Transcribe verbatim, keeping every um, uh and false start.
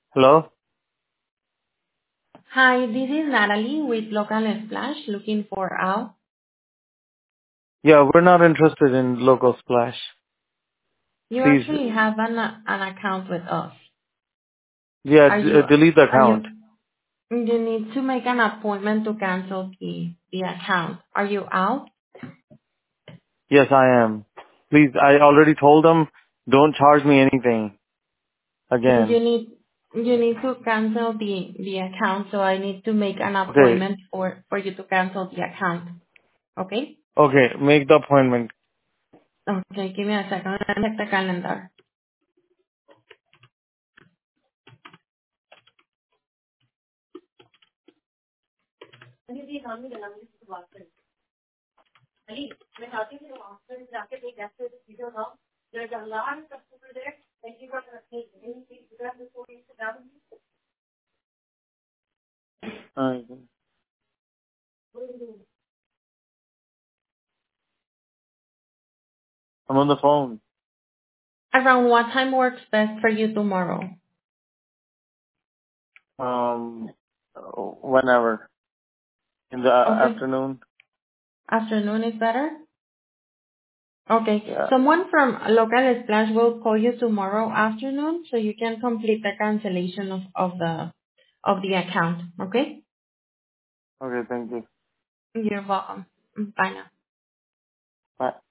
Hello? Hi, this is Natalie with Local Splash looking for Al. Yeah, we're not interested in local splash. You Please, actually have an an account with us. yeah, Are d- uh, you delete the are you account. you need to make an appointment to cancel the the account. Are you out? Yes, I am. Please, I already told them, don't charge me anything You again. need you need to cancel the the account, so I need to make an Okay, appointment for for you to cancel the account. Okay? okay, make the appointment. Okay, give me a second. Let me check the calendar. Alright, I'm on the phone. Around what time works best for you tomorrow? Um, whenever. In the Okay. afternoon? Afternoon is better? Okay. Yeah. Someone from Local Splash will call you tomorrow afternoon so you can complete the cancellation of, of the of the account. Okay? Okay, thank you. You're welcome. Bye now. Bye.